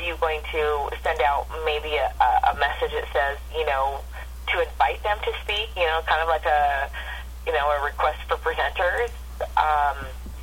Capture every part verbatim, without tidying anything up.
you going to send out maybe a, a message that says, you know, to invite them to speak, you know, kind of like a, you know, a request for presenters? Um,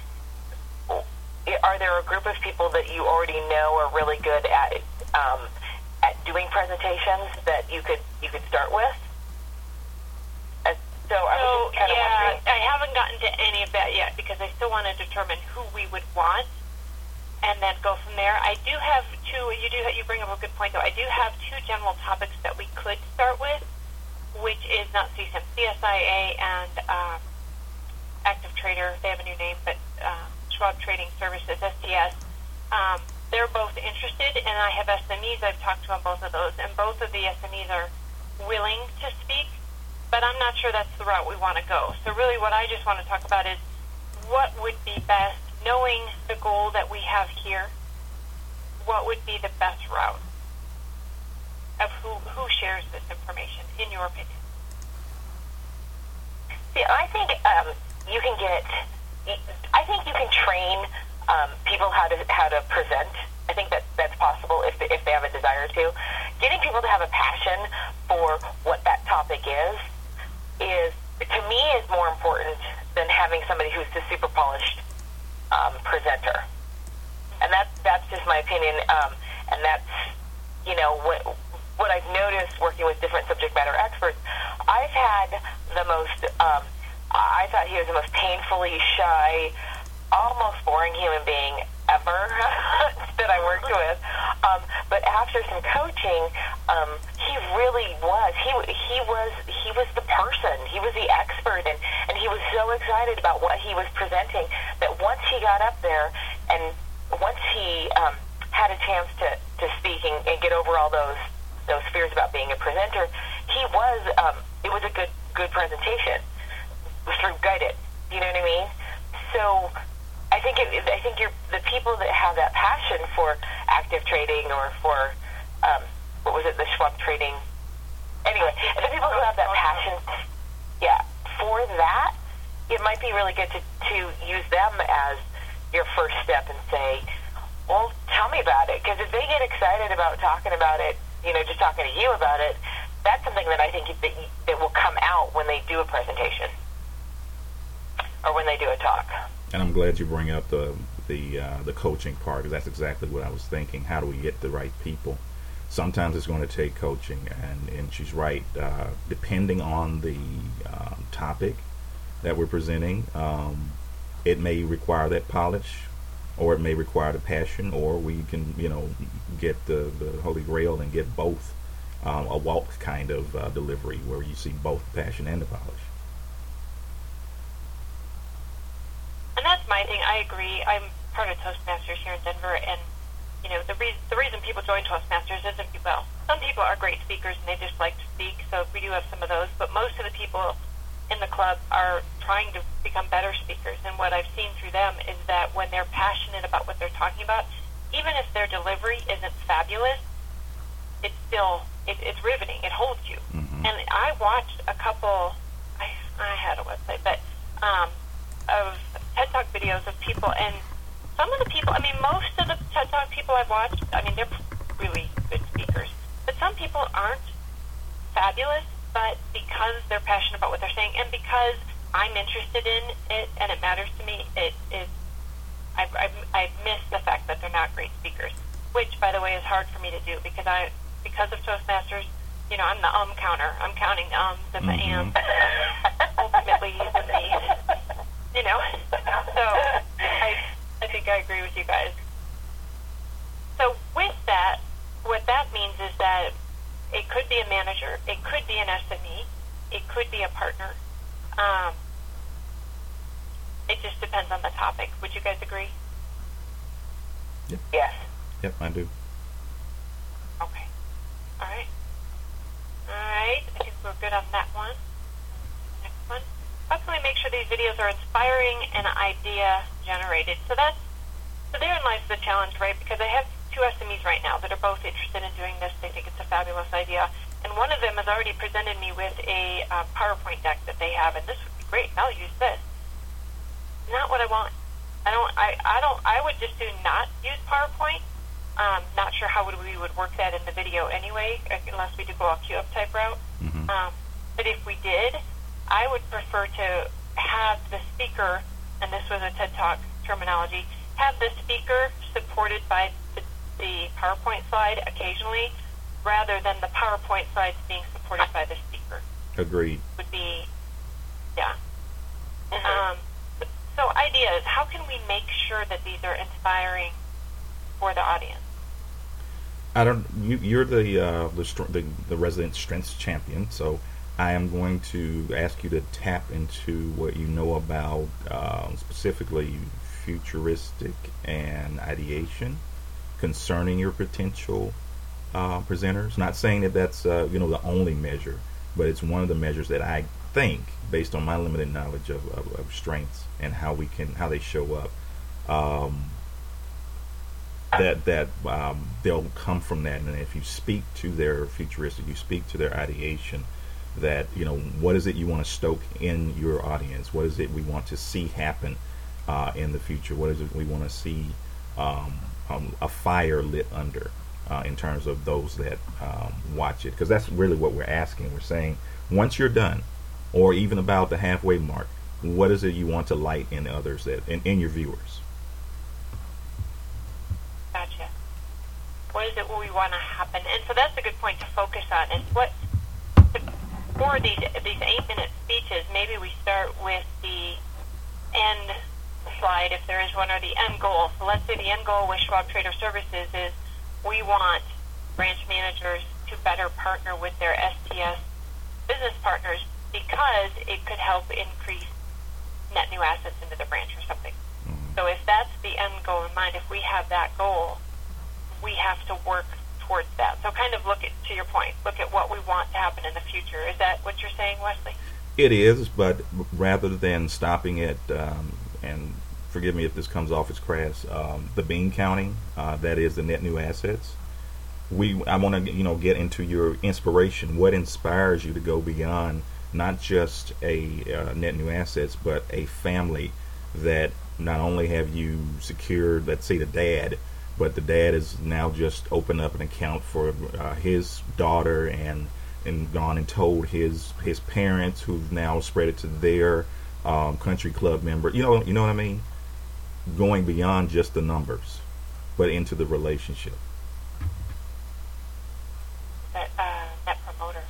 are there a group of people that you already know are really good at um, at doing presentations that you could you could start with? Uh, so I was so, just kind yeah, of wondering. I haven't gotten to any of that yet because I still want to determine who we would want and then go from there. I do have two. You do. You bring up a good point, though. I do have two general topics that we could start with, which is not C S I M, C S I A and um, Active Trader. They have a new name, but um, Schwab Trading Services, S T S. Um, they're both interested, and I have S M Es. I've talked to on both of those, and both of the S M Es are willing to speak, but I'm not sure that's the route we want to go. So really what I just want to talk about is what would be best, knowing the goal that we have here, what would be the best route of who, who shares this information, in your opinion? See, I think um, you can get, I think you can train um, people how to how to present. I think that that's possible if they, if they have a desire to. Getting people to have a passion for what that topic is, is to me, is more important than having somebody who's the super polished um, presenter. And that's, that's just my opinion. Um, and that's, you know, what, what I've noticed working with different subject matter experts. I've had the most, um, I thought he was the most painfully shy, almost boring human being ever that I worked with. Um, but after some coaching, um, he really was. He he was he was the person. He was the expert, and, and he was so excited about what he was presenting that once he got up there and once he um, had a chance to, to speak and, and get over all those those fears about being a presenter, he was. Um, it was a good good presentation through guided. You know what I mean? So. I think it, I think you're, the people that have that passion for active trading or for um, what was it, the Schwab trading. Anyway, the people who have that passion, yeah, for that, it might be really good to, to use them as your first step and say, well, tell me about it. Because if they get excited about talking about it, you know, just talking to you about it, that's something that I think that, that will come out when they do a presentation or when they do a talk. And I'm glad you bring up the the uh, the coaching part, because that's exactly what I was thinking. How do we get the right people? Sometimes it's going to take coaching, and, and she's right. Uh, depending on the uh, topic that we're presenting, um, it may require that polish, or it may require the passion, or we can, you know, get the, the Holy Grail and get both, um, a walk kind of uh, delivery where you see both the passion and the polish. And that's my thing. I agree. I'm part of Toastmasters here in Denver, and you know the reason the reason people join Toastmasters isn't, well, some people are great speakers and they just like to speak. So we do have some of those, but most of the people in the club are trying to become better speakers. And what I've seen through them is that when they're passionate about what they're talking about, even if their delivery isn't fabulous, it's still it, it's riveting. It holds you. Mm-hmm. And I watched a couple. I I had a website, but um, of TED Talk videos of people, and some of the people, I mean, most of the TED Talk people I've watched, I mean, they're really good speakers, but some people aren't fabulous, but because they're passionate about what they're saying, and because I'm interested in it, and it matters to me, it is, I've, I've, I've missed the fact that they're not great speakers, which, by the way, is hard for me to do, because I, because of Toastmasters, you know, I'm the um counter. I'm counting the ums and the Mm-hmm. ands, ultimately, and the, you know, so I, I think I agree with you guys. So with that, what that means is that it could be a manager, it could be an S M E, it could be a partner. Um, it just depends on the topic. Would you guys agree? Yep. Yes. Yep, I do. Okay. All right. All right. I think we're good on that one. Next one. How can we make sure these videos are inspiring and idea generated? So that's, so therein lies the challenge, right? Because I have two S M Es right now that are both interested in doing this. They think it's a fabulous idea. And one of them has already presented me with a uh, PowerPoint deck that they have, and this would be great. I'll use this. Not what I want. I don't, I, I don't, I would just do not use PowerPoint. Um, not sure how would we would work that in the video anyway, unless we did go a queue-up type route. Mm-hmm. Um, but if we did, I would prefer to have the speaker, and this was a TED Talk terminology, have the speaker supported by the, the PowerPoint slide occasionally, rather than the PowerPoint slides being supported by the speaker. Agreed. Would be, yeah. Mm-hmm. Um, so ideas, how can we make sure that these are inspiring for the audience? I don't. You, you're the, uh, the the the resident strengths champion, so I am going to ask you to tap into what you know about uh, specifically futuristic and ideation concerning your potential uh, presenters. Not saying that that's uh, you know the only measure, but it's one of the measures that I think, based on my limited knowledge of, of, of strengths and how we can how they show up. Um, that that um, they'll come from that, and if you speak to their futuristic, you speak to their ideation, that you know what is it you want to stoke in your audience, what is it we want to see happen uh, in the future, what is it we want to see um, um, a fire lit under uh, in terms of those that um, watch it, because that's really what we're asking. We're saying once you're done, or even about the halfway mark, what is it you want to light in others, that in, in your viewers? Gotcha. What is it we want to happen? And so that's a good point to focus on. And what, for these these eight-minute speeches, maybe we start with the end slide, if there is one, or the end goal. So let's say the end goal with Schwab Trader Services is we want branch managers to better partner with their S T S business partners because it could help increase net new assets into the branch or something. So if that's the end goal in mind, if we have that goal, we have to work towards that. So kind of look at, to your point, look at what we want to happen in the future. Is that what you're saying, Wesley? It is, but rather than stopping at, um, and forgive me if this comes off as crass, um, the bean counting, uh, that is the net new assets. We, I want to, you know, get into your inspiration. What inspires you to go beyond not just a uh, net new assets, but a family that not only have you secured, let's say, the dad, but the dad has now just opened up an account for uh, his daughter, and and gone and told his his parents, who've now spread it to their um, country club member. You know, you know what I mean? Going beyond just the numbers, but into the relationship. That uh, that promoter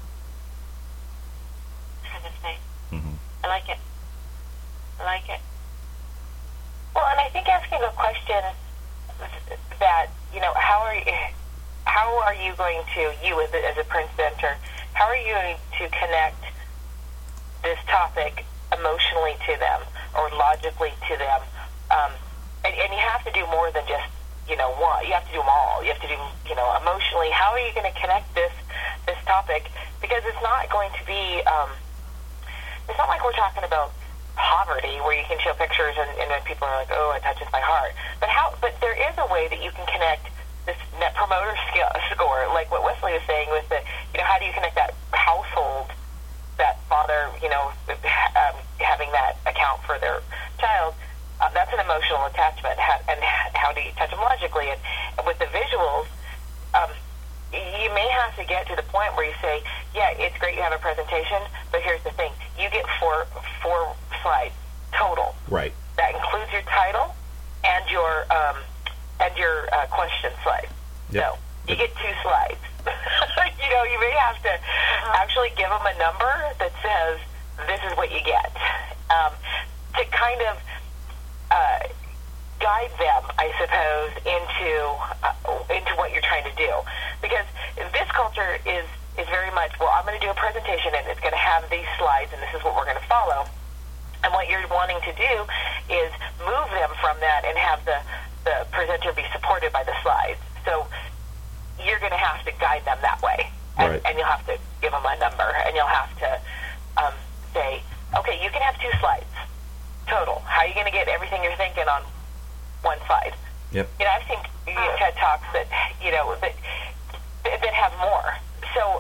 kind of thing. Mm-hmm. I like it. I like it. Well, and I think asking a question that, you know, how are you, how are you going to, you as a, as a presenter, how are you going to connect this topic emotionally to them or logically to them? Um, and, and you have to do more than just, you know, one. You have to do them all. You have to do, you know, emotionally. How are you going to connect this this topic? Because it's not going to be, um, it's not like we're talking about poverty where you can show pictures and, and then people are like, oh, it touches my heart. But how? But there is a way that you can connect this net promoter skill, score, like what Wesley was saying with the, you know, how do you connect that household, that father, you know, um, having that account for their child. Uh, that's an emotional attachment. How, and how do you touch them logically? And, and with the visuals, um, you may have to get to the point where you say, yeah, it's great you have a presentation, but here's the thing. You get four four slides total. Right. That includes your title and your um, and your uh, question slide. Yep. So you get two slides. You know, you may have to uh-huh. actually give them a number that says, this is what you get. Um, to kind of uh, guide them, I suppose, into uh, into what you're trying to do. Because this culture is, is very much, well, I'm going to do a presentation and it's going to have these slides and this is what we're going to follow. And what you're wanting to do is move them from that and have the, the presenter be supported by the slides. So you're going to have to guide them that way. And, right. and you'll have to give them a number, and you'll have to um, say, okay, you can have two slides total. How are you going to get everything you're thinking on one slide? Yep. You know, I've seen you know, TED Talks that, you know, that, that have more. So,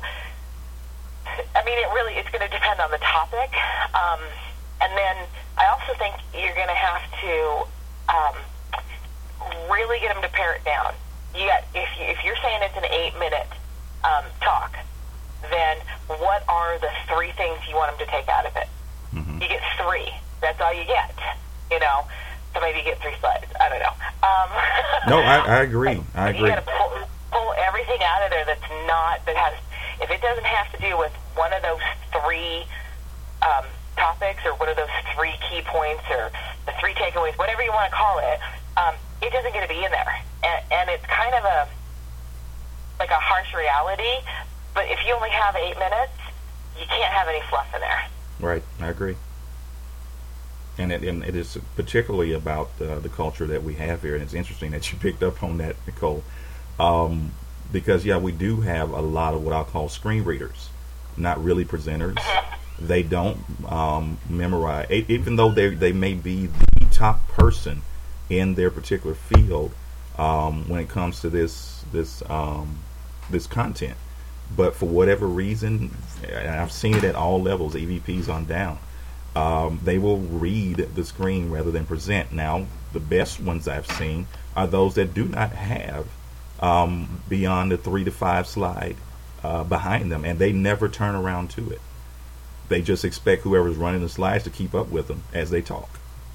I mean, it really, it's going to depend on the topic. Um, and then I also think you're going to have to um, really get them to pare it down. you got, if you, if you're saying it's an eight minute um, talk, then what are the three things you want them to take out of it? Mm-hmm. You get three. That's all you get. You know, so maybe you get three slides. I don't know. Um, no, I, I agree. I agree. You got to pull, pull everything out of there that's not that has. If it doesn't have to do with one of those three um, topics or one of those three key points or the three takeaways, whatever you want to call it, um, it doesn't get to be in there. And, and it's kind of a like a harsh reality. But if you only have eight minutes, you can't have any fluff in there. Right, I agree. And it, and it is particularly about uh, the culture that we have here. And it's interesting that you picked up on that, Nicole. Um, because, yeah, we do have a lot of what I'll call screen readers, not really presenters. Mm-hmm. They don't um, memorize, even though they they may be the top person in their particular field um, when it comes to this this um, this content. But for whatever reason, and I've seen it at all levels, E V Ps on down, um, they will read the screen rather than present. Now, the best ones I've seen are those that do not have um, beyond the three to five slide uh, behind them, and they never turn around to it. They just expect whoever's running the slides to keep up with them as they talk.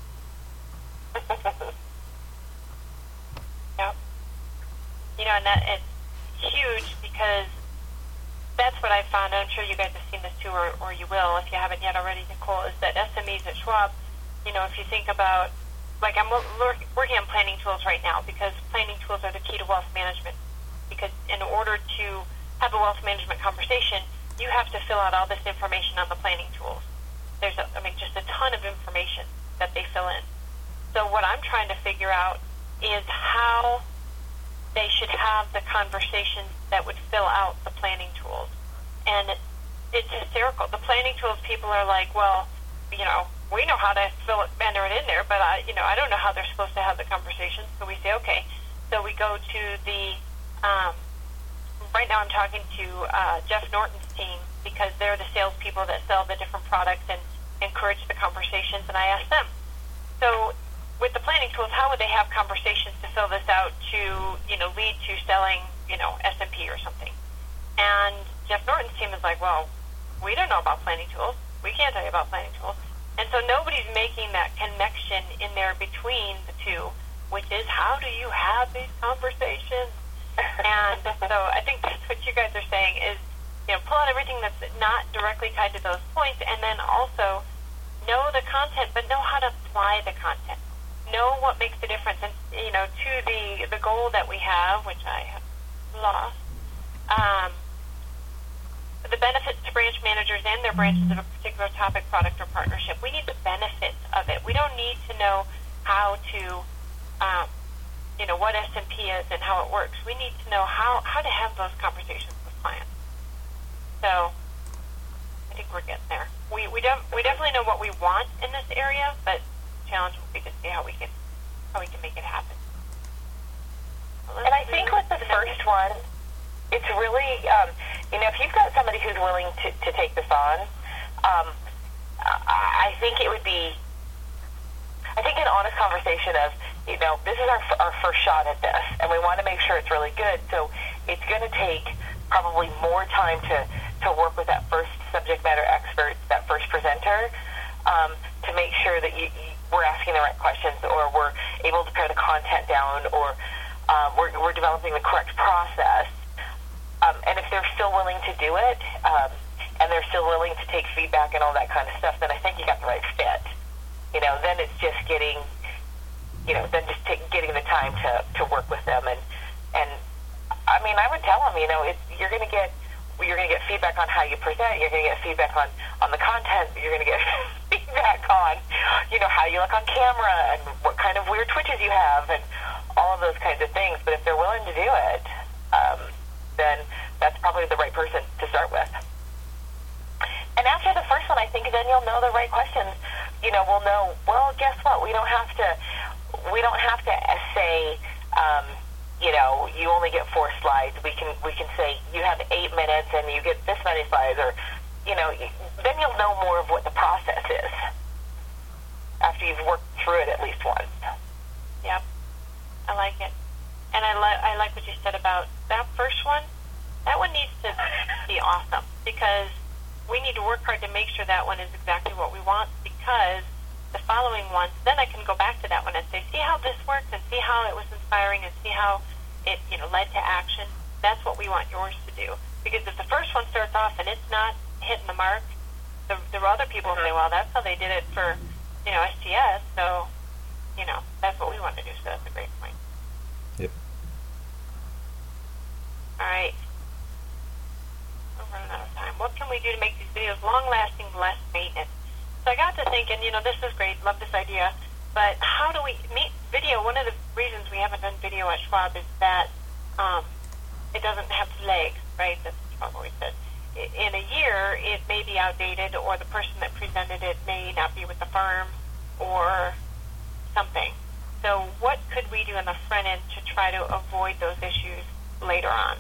Yep. You know, and that it's huge because that's what I found. I'm sure you guys have seen this too, or, or you will if you haven't yet already, Nicole, is that S M Es at Schwab, you know, if you think about, like I'm working on planning tools right now because planning tools are the key to wealth management. Because in order to have a wealth management conversation, you have to fill out all this information on the planning tools. There's, a, I mean, just a ton of information that they fill in. So what I'm trying to figure out is how they should have the conversations that would fill out the planning tools. And it's hysterical. The planning tools, people are like, well, you know, we know how to fill it, enter it in there, but I, you know, I don't know how they're supposed to have the conversation. So we say, okay. So we go to the, um, right now I'm talking to uh, Jeff Norton's team because they're the salespeople that sell the different products and encourage the conversations, and I ask them. So with the planning tools, how would they have conversations to fill this out to, you know, lead to selling, you know, S and P or something? And Jeff Norton's team is like, well, we don't know about planning tools. We can't tell you about planning tools. And so nobody's making that connection in there between the two, which is how do you have these conversations? And so I think that's what you guys are saying is, you know, pull out everything that's not directly tied to those points, and then also know the content, but know how to apply the content. Know what makes the difference, and you know, to the the goal that we have, which I have lost, um, the benefits to branch managers and their branches of a particular topic, product, or partnership. We need the benefits of it. We don't need to know how to, um, you know, what S and P is and how it works. We need to know how how to have those conversations with clients. So I think we're getting there. We we don't we definitely know what we want in this area, but challenge will be to see how we can how we can make it happen. Well, and I think with the first one, it's really um, you know, if you've got somebody who's willing to, to take this on, um, I think it would be I think an honest conversation of, you know, this is our our first shot at this, and we want to make sure it's really good. So it's going to take probably more time to, to work with that first subject matter expert, that first presenter, um, to make sure that you, you, we're asking the right questions, or we're able to pare the content down, or um, we're, we're developing the correct process. Um, and if they're still willing to do it, um, and they're still willing to take feedback and all that kind of stuff, then I think you got the right fit. You know, then it's just getting, you know, then just take, getting the time to, to work with them. And, and I mean, I would tell them, you know, it's, you're going to get you're going to get feedback on how you present. You're going to get feedback on, on the content. You're going to get feedback on, you know, how you look on camera and what kind of weird twitches you have and all of those kinds of things. But if they're willing to do it, um, then that's probably the right person to start with. And after the first one, I think then you'll know the right questions. You know, we'll know, well, guess what? We don't have to, we don't have to say, um, you know, you only get four slides. We can, we can say you have eight minutes and you get this many slides, or, you know, then you'll know more of what the process is after you've worked through it at least once. Yep. I like it. And I, li- I like what you said about that first one. That one needs to be awesome because we need to work hard to make sure that one is exactly what we want, because the following ones, then I can go back to that one and say, see how this works and see how it was inspiring and see how it, you know, led to action. That's what we want yours to do. Because if the first one starts off and it's not hitting the mark, the, the other people say, well, that's how they did it for, you know, S T S, so, you know, that's what we want to do, so that's a great point. Yep. All right. We're running out of time. What can we do to make these videos long-lasting, less maintenance? So I got to thinking, you know, this is great, love this idea, but how do we meet video? One of the reasons we haven't done video at Schwab is that um, it doesn't have legs, right? That's what we said. In a year, it may be outdated, or the person that presented it may not be with the firm, or something. So what could we do in the front end to try to avoid those issues later on?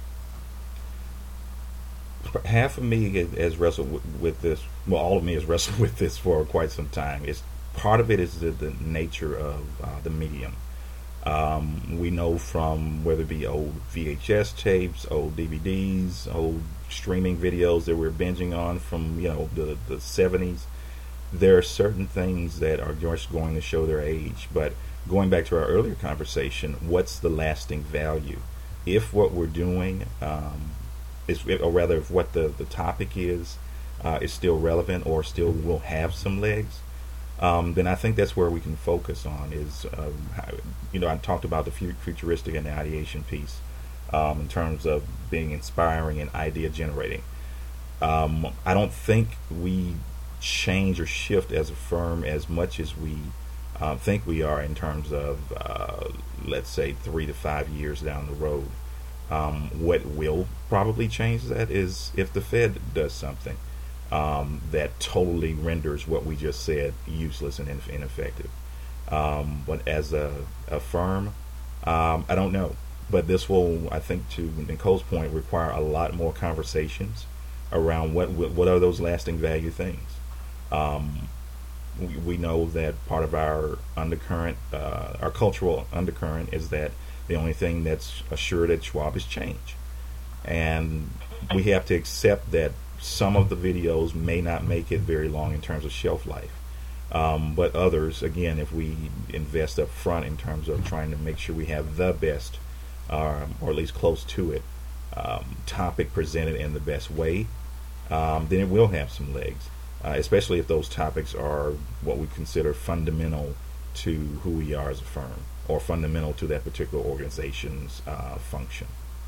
Half of me has wrestled with this. Well, all of me has wrestled with this for quite some time. It's part of it is the, the nature of uh, the medium. Um, we know from whether it be old V H S tapes, old D V Ds, old streaming videos that we're binging on from, you know, the the seventies. There are certain things that are just going to show their age. But going back to our earlier conversation, what's the lasting value? If what we're doing um, is, or rather, if what the, the topic is, uh, is still relevant or still will have some legs, um, then I think that's where we can focus on is, um, how, you know, I talked about the futuristic and the ideation piece um, in terms of being inspiring and idea generating. Um, I don't think we change or shift as a firm as much as we uh, think we are in terms of, uh, let's say, three to five years down the road. Um, what will probably change that is if the Fed does something um, that totally renders what we just said useless and ineffective. Um, but as a, a firm, um, I don't know. But this will, I think, to Nicole's point, require a lot more conversations around what what are those lasting value things. Um, we, we know that part of our undercurrent, uh, our cultural undercurrent, is that the only thing that's assured at Schwab is change. And we have to accept that some of the videos may not make it very long in terms of shelf life. Um, but others, again, if we invest up front in terms of trying to make sure we have the best, um, or at least close to it, um, topic presented in the best way, um, then it will have some legs, uh, especially if those topics are what we consider fundamental to who we are as a firm, or fundamental to that particular organization's uh, function.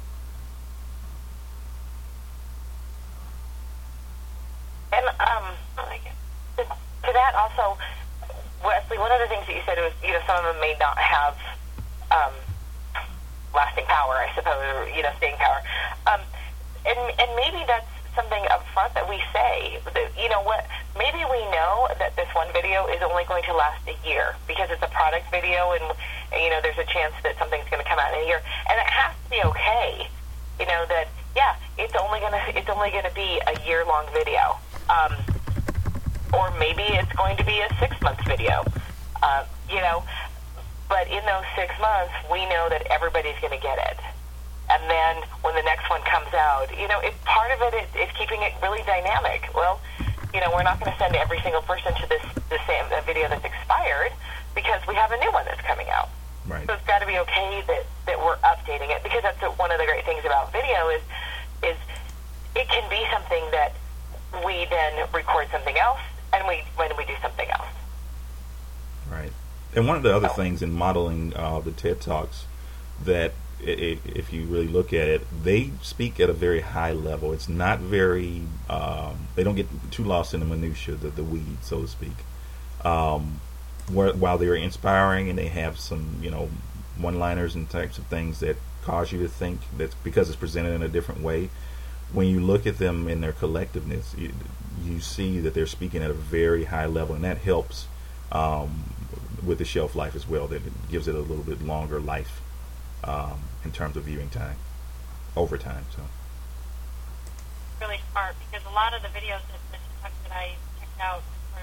And um, to, to that also, Wesley, one of the things that you said was, you know, some of them may not have um, lasting power, I suppose, or, you know, staying power. Um, and, and maybe that's something up front that we say, that, you know what, maybe we know that this one video is only going to last a year because it's a product video, and, and you know, there's a chance that something's going to come out in a year, and it has to be okay, you know, that, yeah, it's only going to, it's only going to be a year-long video, um, or maybe it's going to be a six-month video, uh, you know, but in those six months, we know that everybody's going to get it. And then when the next one comes out, you know, it, part of it is, is keeping it really dynamic. Well, you know, we're not going to send every single person to this the same a video that's expired because we have a new one that's coming out. Right. So it's got to be okay that, that we're updating it, because that's one of the great things about video is is it can be something that we then record something else, and we when we do something else. Right. And one of the other things in modeling uh, the TED Talks that, It, if you really look at it, they speak at a very high level. It's not very, um, they don't get too lost in the minutia, the, the weeds, so to speak. Um, where, while they're inspiring and they have some, you know, one-liners and types of things that cause you to think, that's because it's presented in a different way. When you look at them in their collectiveness, you, you see that they're speaking at a very high level, and that helps um, with the shelf life as well. That it gives it a little bit longer life. Um, in terms of viewing time, over time. So really smart, because a lot of the videos that, that I checked out, for,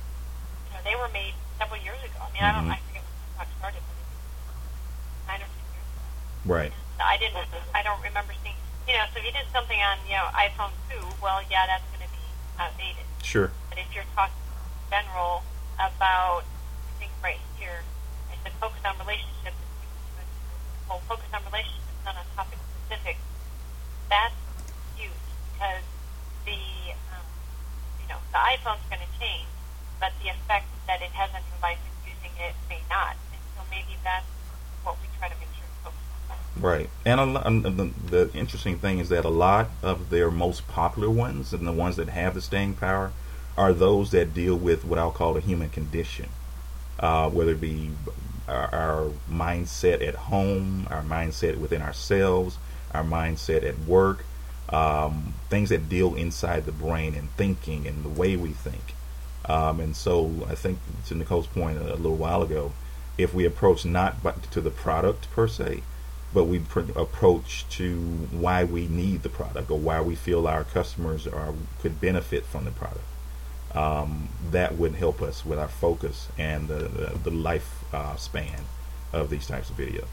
you know, they were made several years ago. I mean, mm-hmm. I don't, I forget when the talk started, but nine or ten Right. And I didn't. I don't remember seeing. You know, so if you did something on, you know, iPhone two, well, yeah, that's going to be outdated. Sure. But if you're talking in general about, I think right here, I said focus on relationships. Well, focus on relationships, not on topic specific. That's huge because the, um, you know, the iPhone's going to change, but the effect that it has on your life and using it may not. And so maybe that's what we try to make sure to focus on. Right. And a, lo- and the, the interesting thing is that a lot of their most popular ones and the ones that have the staying power are those that deal with what I'll call the human condition, uh, whether it be our, our mindset at home, our mindset within ourselves, our mindset at work, um, things that deal inside the brain and thinking and the way we think. Um, and so I think to Nicole's point a, a little while ago, if we approach not but to the product per se, but we pr- approach to why we need the product or why we feel our customers are could benefit from the product, um, that would help us with our focus and the, the, the life uh, span of these types of videos.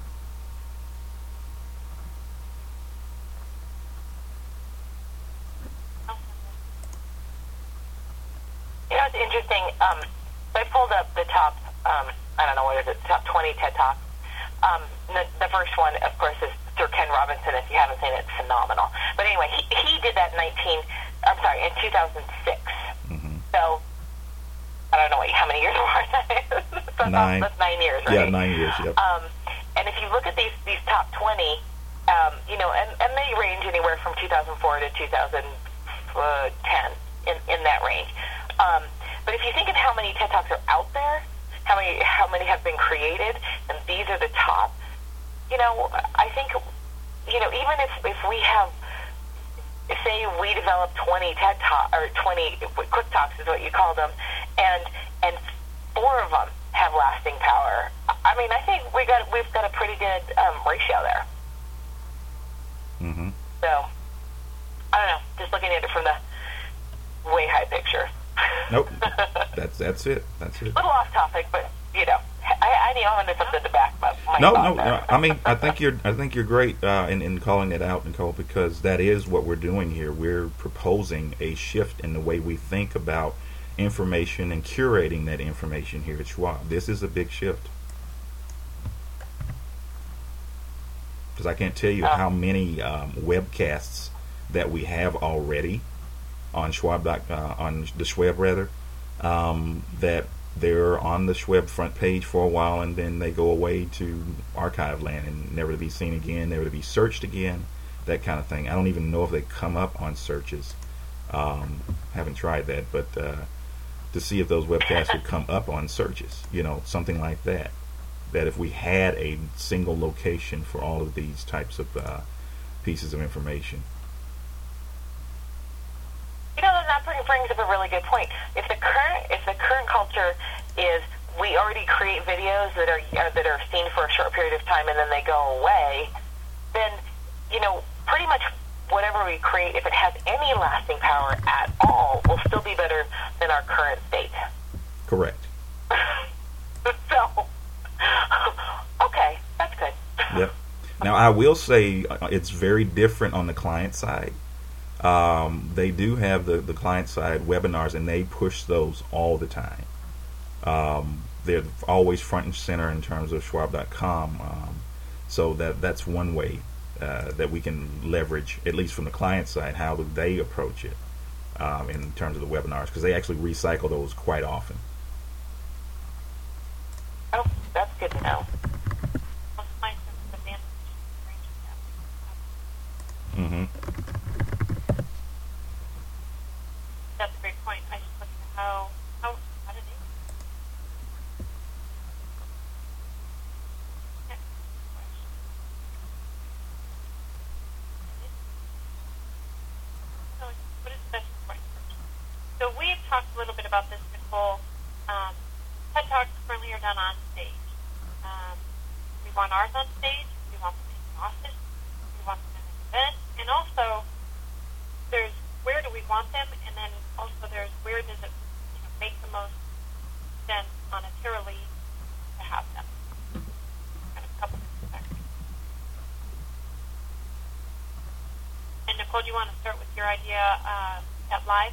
You know, it's interesting. Um, so I pulled up the top, um, I don't know what is it, top twenty TED Talks. Um, the, the first one, of course, is Sir Ken Robinson. If you haven't seen it, it's phenomenal. But anyway, he, he did that in nineteen, I'm sorry, in two thousand six. Mm-hmm. So I don't know what, how many years apart that is. So nine. That's nine years, right? Yeah, nine years. Yep. Um, and if you look at these these top twenty, um, you know, and, and they range anywhere from two thousand four to two thousand ten, in in that range. Um, but if you think of how many TED Talks are out there, how many how many have been created, and these are the top, you know, I think, you know, even if, if we have, say we develop twenty TED Talks, or twenty Quick Talks is what you call them, and and four of them have lasting power, I mean, I think we got we've got a pretty good um, ratio there. Mm-hmm. So, I don't know, just looking at it from the way high picture. Nope. That's that's it. That's it. A little off topic, but you know, I, I need I wanted something to back my, my No, thought no, there. no. I mean, I think you're I think you're great uh, in in calling it out, Nicole, because that is what we're doing here. We're proposing a shift in the way we think about information and curating that information here at Schwab. This is a big shift. Because I can't tell you Oh. how many um, webcasts that we have already on Schwab doc, uh, on the Schwab rather, um, that they're on the Schwab front page for a while and then they go away to archive land and never to be seen again, never to be searched again, that kind of thing. I don't even know if they come up on searches. Um, haven't tried that, but uh, to see if those webcasts would come up on searches, you know, something like that. That if we had a single location for all of these types of uh, pieces of information. You know, that bring- brings up a really good point. If the current if the current culture is we already create videos that are uh, that are seen for a short period of time and then they go away, then you know pretty much whatever we create, if it has any lasting power at all, will still be better than our current state. Correct. So, okay, that's good. Yep. Now I will say uh, it's very different on the client side. Um, they do have the, the client side webinars and they push those all the time. Um, they're always front and center in terms of schwab dot com. Um, so that that's one way uh, that we can leverage, at least from the client side, how do they approach it um, in terms of the webinars, because they actually recycle those quite often. Oh, that's good to know. Mm-hmm. That's a great point. I just looked at how, how, how did they? Next question. So, what is the best point? So we've talked a little bit about this, Nicole. Um, TED Talks currently are done on stage. Um, we want ours on stage. We want them in the office. We want them in an event. And also, there's where do we want them, and then also there's where does it you know, make the most sense monetarily to have them. Kind of a couple different factors. And Nicole, do you want to start with your idea uh, at live?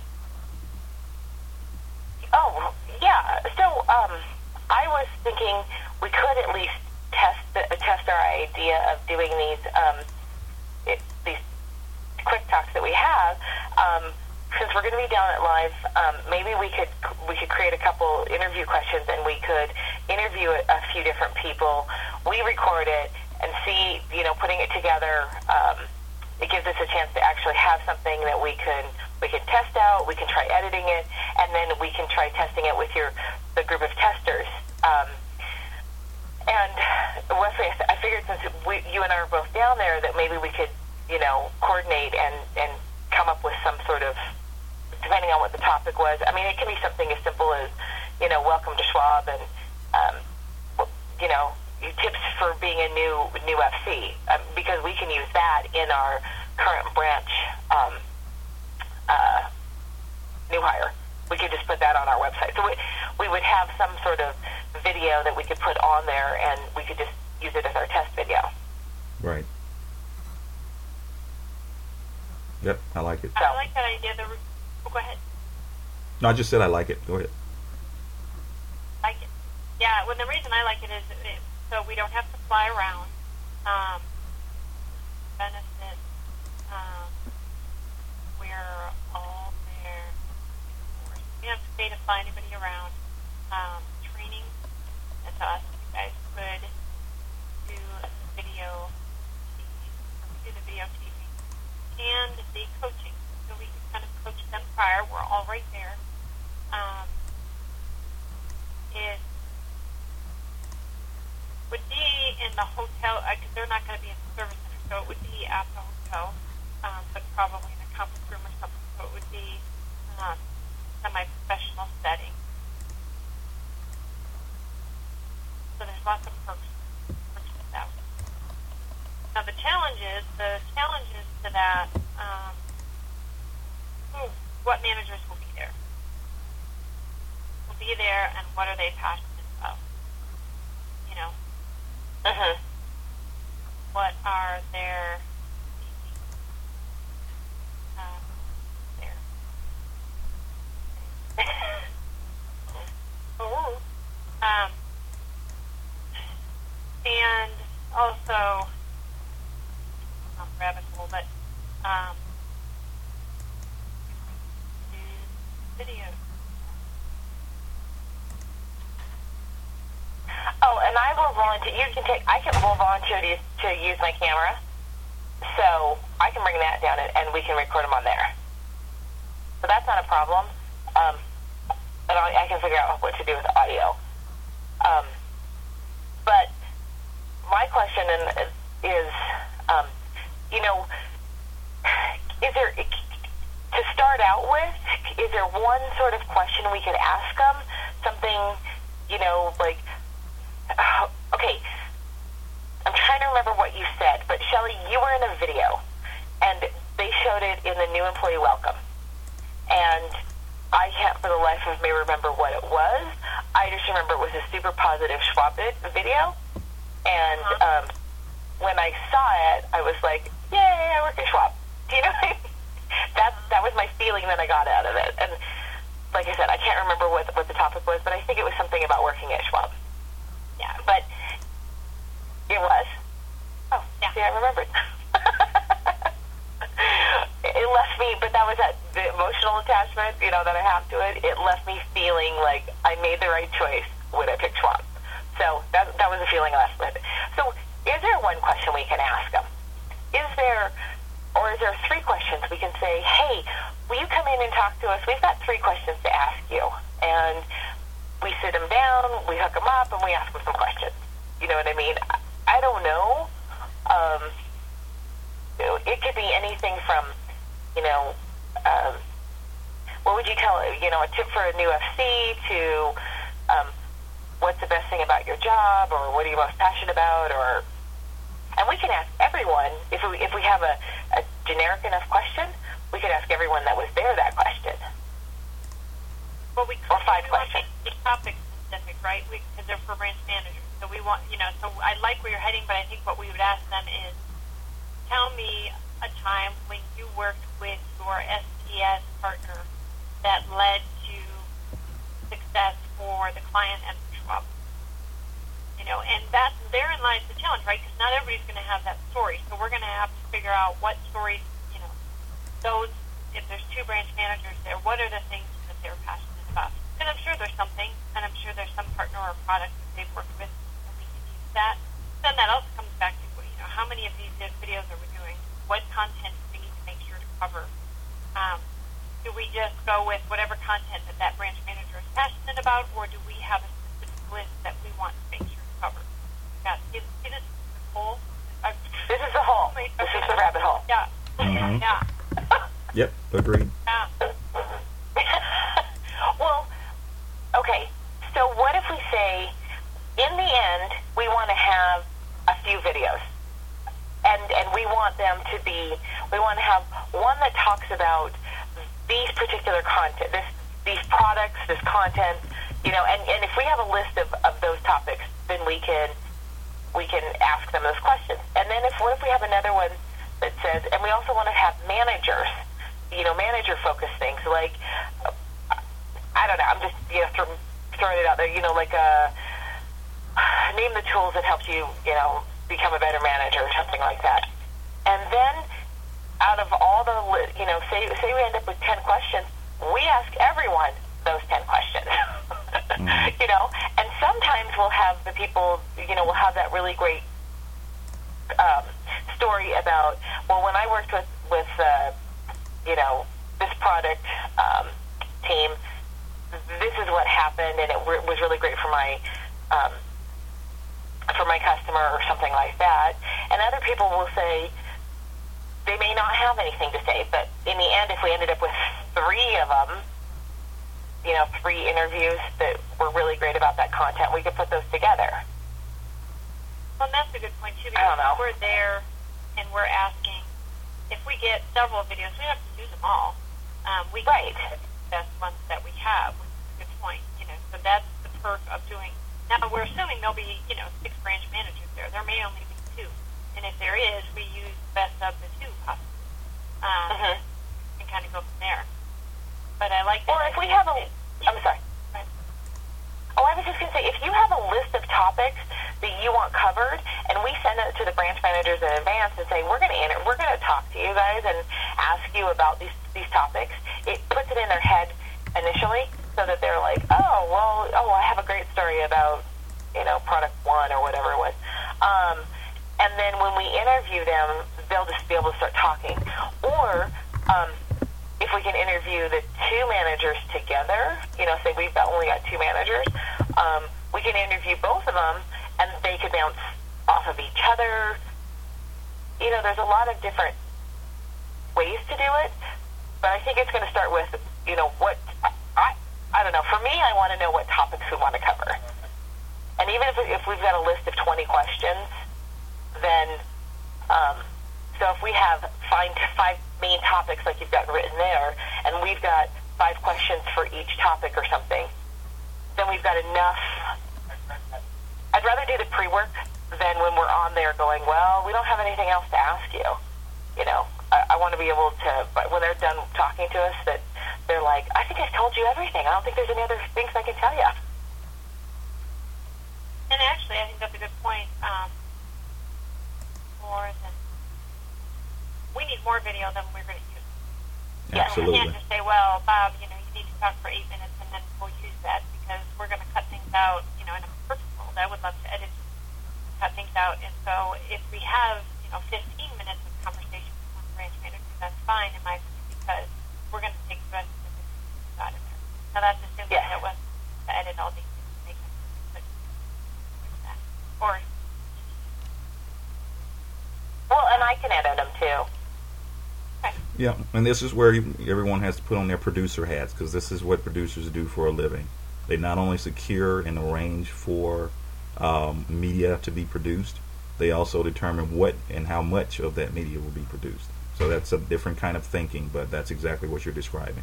Oh, yeah. So um, I was thinking we could at least test the, test our idea of doing these um, it, these quick talks that we have. Um, since we're going to be down at live, um, maybe we could we could create a couple interview questions, and we could interview a, a few different people. We record it and see, you know, putting it together. Um, it gives us a chance to actually have something that we can we can test out. We can try editing it, and then we can try testing it with your the group of testers. Um, and Wesley, I figured since we, you and I are both down there, that maybe we could, you know, coordinate and and come up with some sort of, depending on what the topic was. I mean, it can be something as simple as, you know, welcome to Schwab, and um, you know, tips for being a new new F C, um, because we can use that in our current branch um, uh, new hire. We could just put that on our website. So we, we would have some sort of video that we could put on there, and we could just use it as our test video. Right. Yep, I like it. So, I like that idea. The, oh, go ahead. No, I just said I like it. Go ahead. Like it. Yeah, well, the reason I like it is it, so we don't have to fly around. Um, benefit. Um, we're all there. We don't have to pay to fly anybody around. Um, training. And to us, you guys could do the video T V, or we do the video T V, and the coaching. So we can kind of coach them prior. We're all right there. Um, it would be in the hotel, because uh, they're not going to be in the service center, so it would be at the hotel, um, but probably in a conference room or something. So it would be um, semi-professional setting. So there's lots of perks, perks to that. Now the challenges, the challenges to that, um, who, what managers will be there? Will be there, and what are they passionate about? You know. Mm-hmm. What are their uh, their oh um and also not rabbit hole, but um videos. Oh, and I will volunteer. You can take. I can will volunteer to, to use my camera, so I can bring that down and, and we can record them on there. So that's not a problem. Um, and I, I can figure out what to do with the audio. Um, but my question is, um, you know, is there to start out with? Is there one sort of question we could ask them? Something, you know, like. Uh, okay, I'm trying to remember what you said, but Shelley, you were in a video, and they showed it in the new employee welcome, and I can't for the life of me remember what it was. I just remember it was a super positive Schwab video, and um, when I saw it, I was like, yay, I work at Schwab. Do you know what I mean? That, that was my feeling that I got out of it, and like I said, I can't remember what, what the topic was, but I think it was something about working at Schwab. Yeah, but it was. Oh, yeah, see, I remembered. It left me, but that was that the emotional attachment, you know, that I have to it. It left me feeling like I made the right choice when I picked Schwab. So that that was a feeling I left with. So is there one question we can ask them? Is there, or is there three questions we can say, hey, will you come in and talk to us? We've got three questions to ask you. And we sit them down, we hook them up, and we ask them some questions. You know what I mean? I don't know. Um, it could be anything from, you know, um, what would you tell, you know, a tip for a new F C to um, what's the best thing about your job, or what are you most passionate about, or, and we can ask everyone, if we, if we have a, a generic enough question, we could ask everyone that was there that question. Well, we or five we questions. Want to be topic specific, right? Because they're for branch managers. So we want, you know, so I like where you're heading, but I think what we would ask them is, tell me a a time when you worked with your S T S partner that led to success for the client and the Schwab? You know, and that therein lies the challenge, right? Because not everybody's going to have that story. So we're going to have to figure out what stories, you know, those, if there's two branch managers there, what are the things that they're passionate about? And I'm sure there's something, and I'm sure there's some partner or product that they've worked with, and we can use that. Then that also comes back to, you know, how many of these videos are we doing? What content do we need to make sure to cover? Um, do we just go with whatever content that that branch manager is passionate about, or do we have a specific list that we want to make sure to cover? Yeah, see, see this is the hole? I've, this is the hole. This is the rabbit hole. Yeah. Mm-hmm. Yeah. Yep, agreed. Yeah. Well, okay, so what if we say, in the end, we want to have a few videos, and and we want them to be, we want to have one that talks about these particular content, this these products, this content, you know, and, and if we have a list of, of those topics, then we can we can ask them those questions. And then if what if we have another one that says, and we also want to have managers, you know, manager-focused things, like, I don't know, I'm just, you know, th- throwing it out there, you know, like a, name the tools that helped you, you know, become a better manager or something like that. And then out of all the, you know, say say we end up with ten questions, we ask everyone those ten questions. mm. You know, and sometimes we'll have the people, you know, we'll have that really great um, story about, well, when I worked with, with uh, you know, this product um, team, this is what happened, and it re- was really great for my um, for my customer or something like that. And other people will say they may not have anything to say, but in the end, if we ended up with three of them, you know, three interviews that were really great about that content, we could put those together. Well, and that's a good point, too, I don't know. because we're there and we're asking, if we get several videos, we don't have to use them all. Um, we can Right. use the best ones that we have, which is a good point. You know, so that's the perk of doing. Now, we're assuming there'll be, you know, six branch managers there. There may only be two. And if there is, we use best of the two, possibly. Um, Mm-hmm. and kind of go from there. But I like that. Or if we have a, I'm sorry. Right. Oh, I was just going to say, if you have a list of topics that you want covered, and we send it to the branch managers in advance and say, we're going to enter, we're going to talk to you guys and ask you about these these topics, it puts it in their head initially, so that they're like, oh, well, oh, I have a great story about, you know, product one or whatever it was. Um, and then when we interview them, they'll just be able to start talking. Or um, if we can interview the two managers together, you know, say we've got only got two managers, um, we can interview both of them, and they could bounce off of each other. You know, there's a lot of different ways to do it, but I think it's going to start with, you know, what, I, I don't know, for me, I want to know what topics we want to cover. And even if, if we've got a list of twenty questions, then, um, so if we have five, five main topics like you've got written there, and we've got five questions for each topic or something, then we've got enough. I'd rather do the pre-work than when we're on there going, well, we don't have anything else to ask you. You know, I, I want to be able to, but when they're done talking to us, that they're like, I think I've told you everything. I don't think there's any other things I can tell you. And actually, I think that's a good point. Um, more than we need more video than we're going to use. Absolutely. You know, we can't just say, well, Bob, you know, you need to talk for eight minutes and then we'll use that, because we're going to cut things out. You know, in a perfect world, I would love to edit, cut things out. And so if we have, you know, fifteen minutes of conversation with one branch manager, that's fine in my opinion, because we're going to take the rest of the fifteen out of there. Now that's assuming Yes. that was to edit all these things and make them put that. Or Well, and I can edit them too. Yeah, and this is where you, everyone has to put on their producer hats, because this is what producers do for a living. They not only secure and arrange for um, media to be produced, they also determine what and how much of that media will be produced. So that's a different kind of thinking, but that's exactly what you're describing.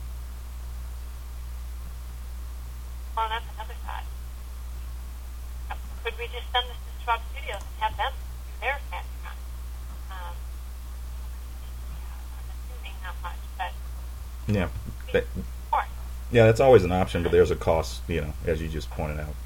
Well, that's another thought. Could we just send this to Schwab Studios and have them do their fancy content? Um, Yeah. That, More. yeah, that's always an option, but there's a cost, you know, as you just pointed out.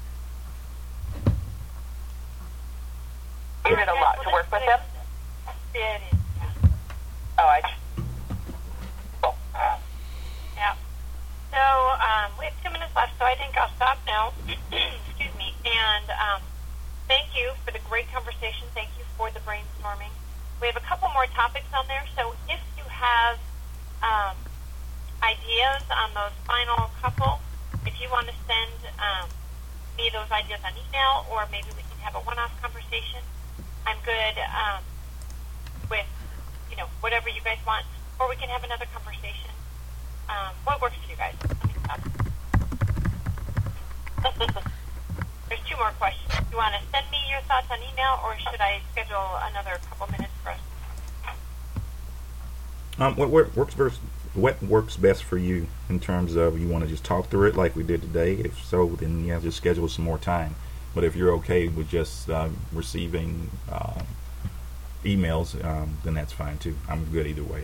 Is it a lot to work with them? It is, yeah. Oh, I just, oh. Yeah. So um, we have two minutes left, so I think I'll stop now. Excuse me. And um, thank you for the great conversation. Thank you for the brainstorming. We have a couple more topics on there, so if you have um, ideas on those final couple, if you want to send um, me those ideas on email, or maybe we can have a one-off conversation, I'm good um, with, you know, whatever you guys want, or we can have another conversation. Um, what works for you guys? Let me stop. There's two more questions. Do you want to send me your thoughts on email, or should I schedule another couple minutes for us? Um, what, what works best? What works best for you in terms of you want to just talk through it like we did today? If so, then you have to schedule some more time. But if you're okay with just uh, receiving uh, emails, um, then that's fine too. I'm good either way.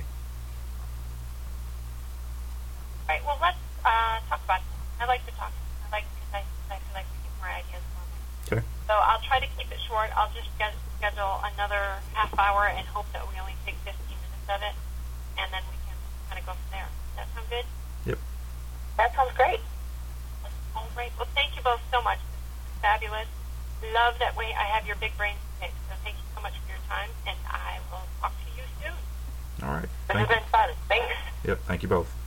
All right. Well, let's uh, talk about it. I like to talk. I like because I, I feel like we get more ideas from it. Okay. So I'll try to keep it short. I'll just get, schedule another half hour and hope that we only take fifteen minutes of it, and then we can kind of go from there. Does that sound good? Yep. That sounds great. All right. Well, thank you both so much. Fabulous. Love that way I have your big brain pick. So thank you so much for your time, and I will talk to you soon. All right. This Thank has you. been fun. Thanks. Yep. Thank you both.